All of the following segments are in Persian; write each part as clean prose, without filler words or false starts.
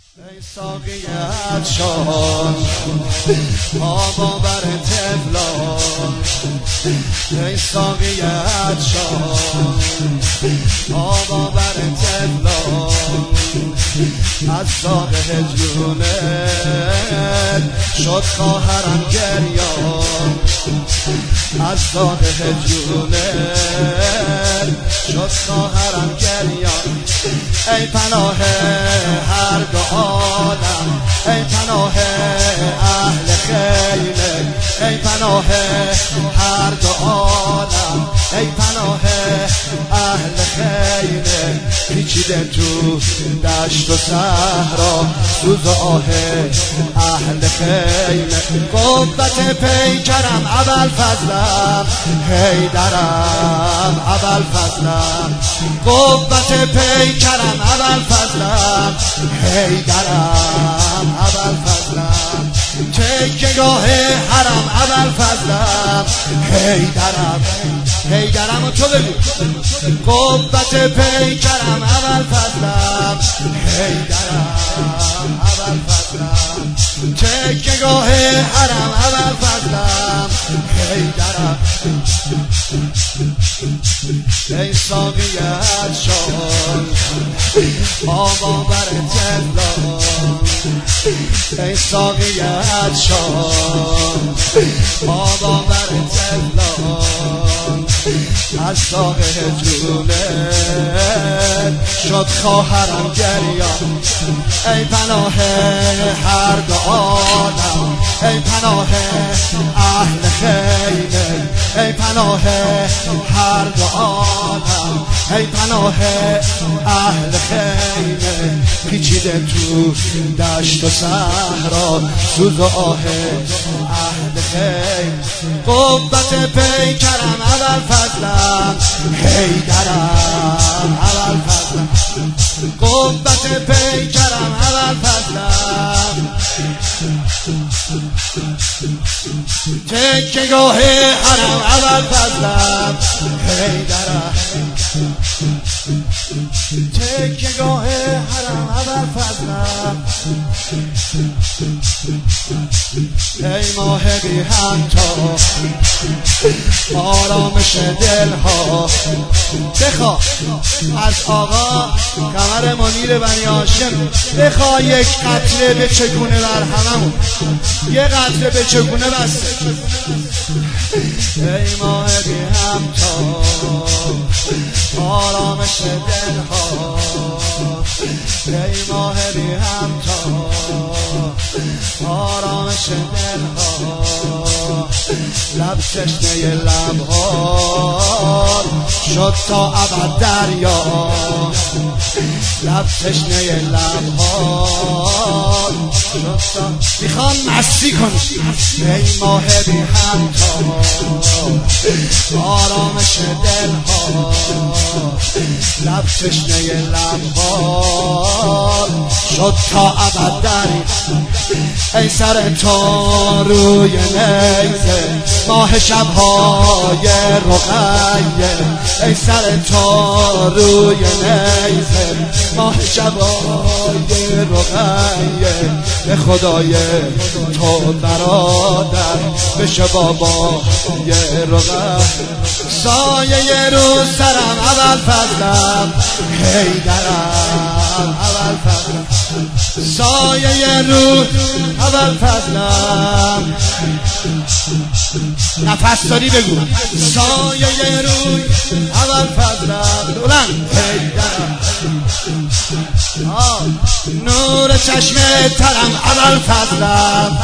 ای ساقی عطشان آبا بر طفلان، ای ساقی عطشان آبا بر طفلان، از داغ هجرونت شد خواهرم گریان، از داغ هجرونت شد خواهرم گریان. ای پناه هر دو عالم، ای پناه اهل خیمه، ای پناه هر دو عالم، ای پناه اهل خیمه، پیچیده تو دشت و صحرا سوز و آه اهل خیمه. قوت پیکرم ابوالفضلم حیدرم، ابوالفضلم قوت پیکرم ابوالفضلم حیدرم، ابوالفضلم تکیهگاه حرم ابوالفضلم حیدرم. حیدرم و تو بگو قوت پیکرم ابوالفضلم حیدرم، ابوالفضلم تکیهگاه حرم ابوالفضلم حیدرم. ای ساقی عطشان آبا بر طفلان، ای ساقی عطشان آبا بر طفلان، از داغ هجرونت شد خواهرم گریان. ای پناه هر دو عالم، ای پناه اهل خیمه، ای پناه هر دو عالم، ای پناه اهل خیمه، پیچیده تو دشت و صحرا سوز و آه اهل خیمه. قوت پیکرم ابوالفضلم حیدرم، ابوالفضلم قوت پیکرم ابوالفضلم تکیهگاه حرم ابوالفضلم حیدرم، تکیهگاه حرم ابوالفضلم. ای ماه بی همتا آرامش دلها، بخوا از آقا قمر منیر بنی هاشم، بخوا یک قطره به چگونه بر هممون، یه قطره به چگونه بسته. ای ماه بی همتا آرامش دلها، ای ماه بی همتا آرامش دلها، لب تشنه لبها شد تا ابد دریا، لب تشنه لبها شد تا میخوام مستی کنم. ای ماه بی همتا آرامش دلها، لب تشنه لبها شد تا ابد دریا. ای سر تو روی نیزه ماه شبهای رقیه، ای سر تو روی نیزه ماه شبهای رقیه، به خدای تو برادر بشه بابا یه رقیه. سایه رو سرم ابوالفضلم حیدرم، ابوالفضلم سایه رو ابوالفضلم. نفس داری بگو سایه روی ابوالفضلم بلند حیدرم، نور چشم ترم ابوالفضلم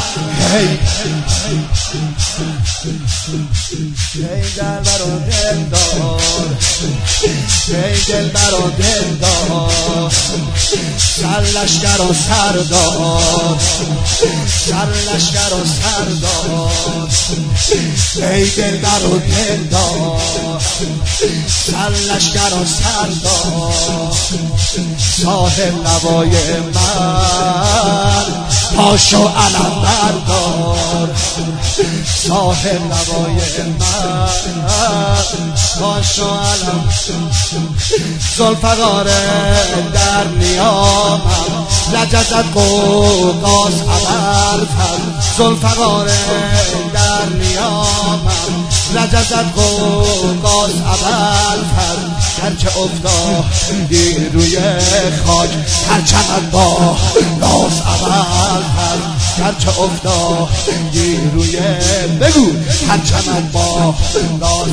ای دلبر و دلدار، ای دلبر و دلدار، سرلشکر و سردار، سرلشکر و سردار، ای دلبر و دلدار، سرلشکر و سردار، صاحب نوای من پاشو علم بردار ساحل لبای من، پاشو علم ذوالفقار در نیامم، لجزت قوقاس ابوالفضل ذوالفقار در نیامم، لجزت قوقاس ابوالفضل، هرچه افتادی روی خاک پرچمت با لاس ابوالفضل، هرچه افتادی روی بگو پرچمت با لاس.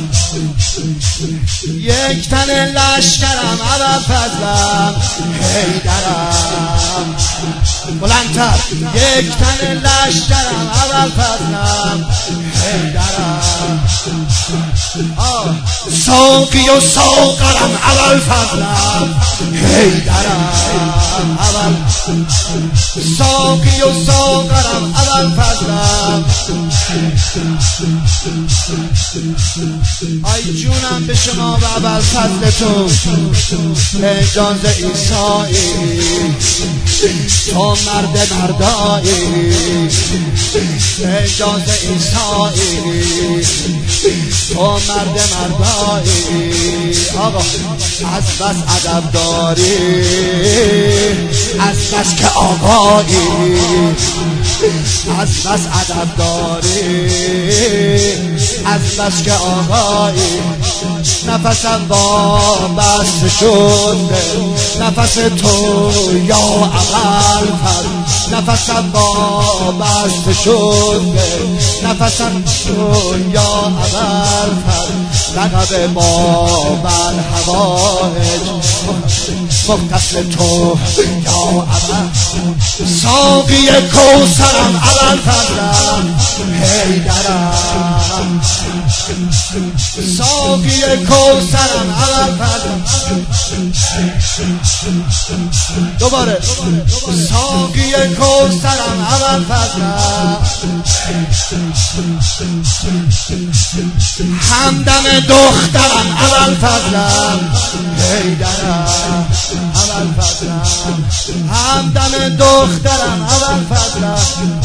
یک تن لشکرم ابوالفضلم حیدرم، بلندتر یک تن لشکرم ابوالفضلم حیدرم، ساقی و ساغرم ابوالفضلم حیدرم، ساقی و ساغرم ابوالفضلم. آی جونم به شما و ابوالفضلتون اجازه عیسایی، تو مرد مردایی، اجازه عیسایی، تو مرد مردایی. آقا از بس ادب داری، از بس که آقایی، از بس ادب داری، از بس که آقایی. نفسم وابسته شده نفس تو یا ابوالفضل، نفسم وابسته شده نفسم تو یا ابوالفضل، لقب باب الحوائج مختص تو یا ابوالفضل، ساقی کوثرم ابوالفضلم حیدرم، ساقی کوثرم ابوالفضلم. دوباره ساقی کوثرم ابوالفضلم، همدم دخترم ابوالفضلم حیدرم، ابوالفضلم همدم دخترم ابوالفضلم.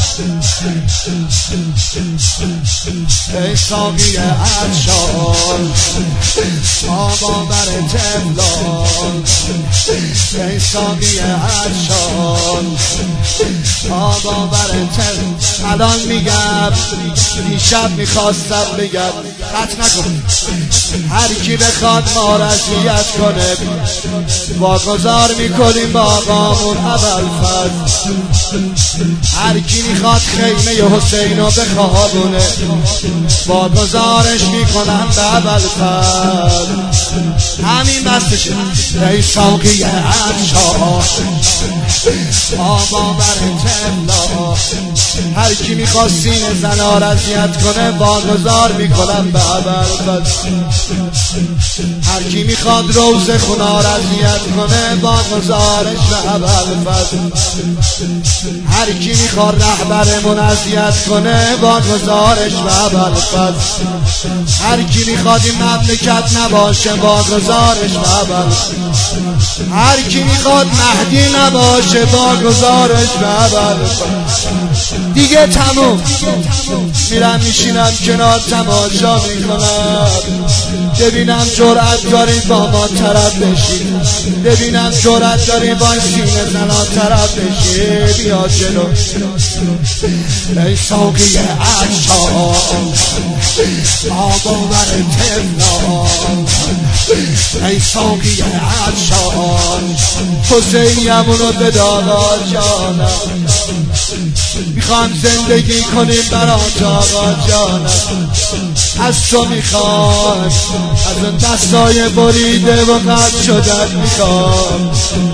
ای ساقی عطشان آبا بر تفلان، ای ساقی عطشان آبا بر تفلان. الان میگم دیشب میخواستم بگم قطع نکن، هر کی بخواد ما رضیت کنه واگذار میکنیم با آقامون ابوالفضل، هر کی میخواد خیمه حسینو بخوابونه واگذارش میکنم به ابوالفضل. همین بستشه. ای ساقی عطشان آبا بر تفلا، هر کی میخواد سینه زنا رضیت کنه واگذار میکنم به ابوالفضل، هر کی میخواد روز خنا رضیت کنه واگذارش به ابوالفضل، هر کی میخواد رهبرمون اذیت کنه واگذارش به ابوالفضل، هر کی میخواد این مملکت نباشه واگذارش به ابوالفضل، هر کی میخواد مهدی نباشه واگذارش به ابوالفضل. دیگه تموم. میرم میشینم کنار تماشا میکنم، ببینم جرأت داری با ما طرف بشی، ببینم جرأت داری با سینه زنا طرف بشی، بیا جلو. ای ساقی عطشان آبا بر تفلان، ای ساقی عطشان حسینیمونو به دادا جانم، میخوام زندگی کنیم برات آقا جانم، از تو میخوام از اون دستای بریده و قطع شدت میخوام،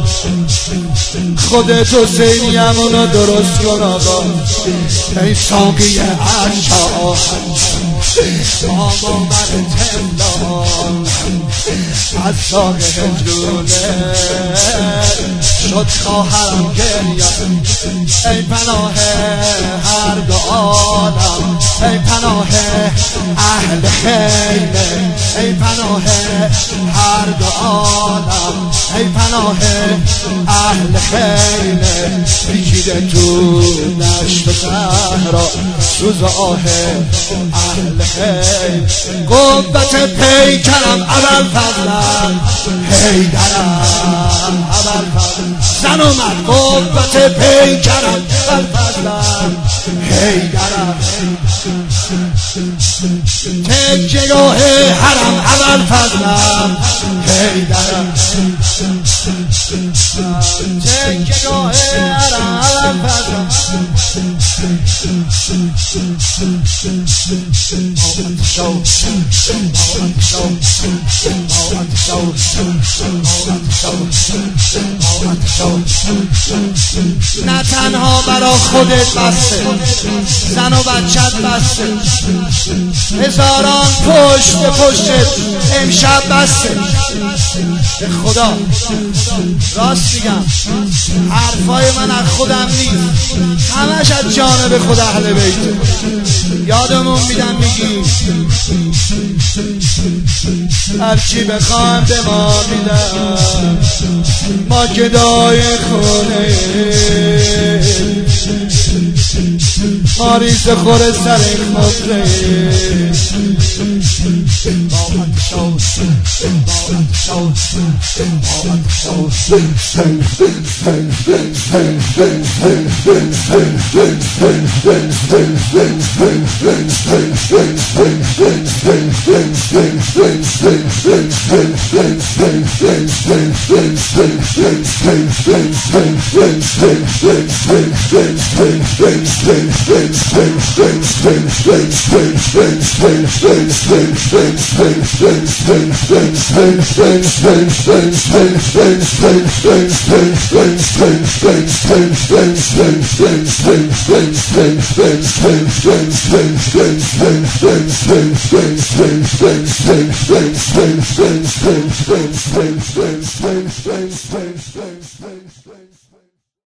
خودت حسینیمونو درست کن آقا. ای ساقی عطشان آبا بر تفلان، از ساق هجرونه شد خواهرم گریه. ای پناه هر دو عالم، ای پناه اهل خیمه، ای پناه هر دو عالم، ای پناه اهل خیمه. پیچیده تو دشت و صحرا سوز آه اهل خیمه. قوت پیکرم ابوالفضلم حیدرم ابوالفضل. زن اومد قوت پیکرم ابوالفضلم حیدرم. تکیهگاه حرم ابوالفضلم حیدرم. تکیهگاه حرم ابوالفضلم. نه تنها برا خودت بسته، زن و بچت بسته، هزاران پشت پشتت امشب بسته. به خدا راست میگم، حرفای من از خودم نیست، همش از جانب خود اهل بیت. یادمون میدم میگیم هرچی بخوام به ما میدم، ما گدای خونه ما ریز خوره سر خبره. Friends.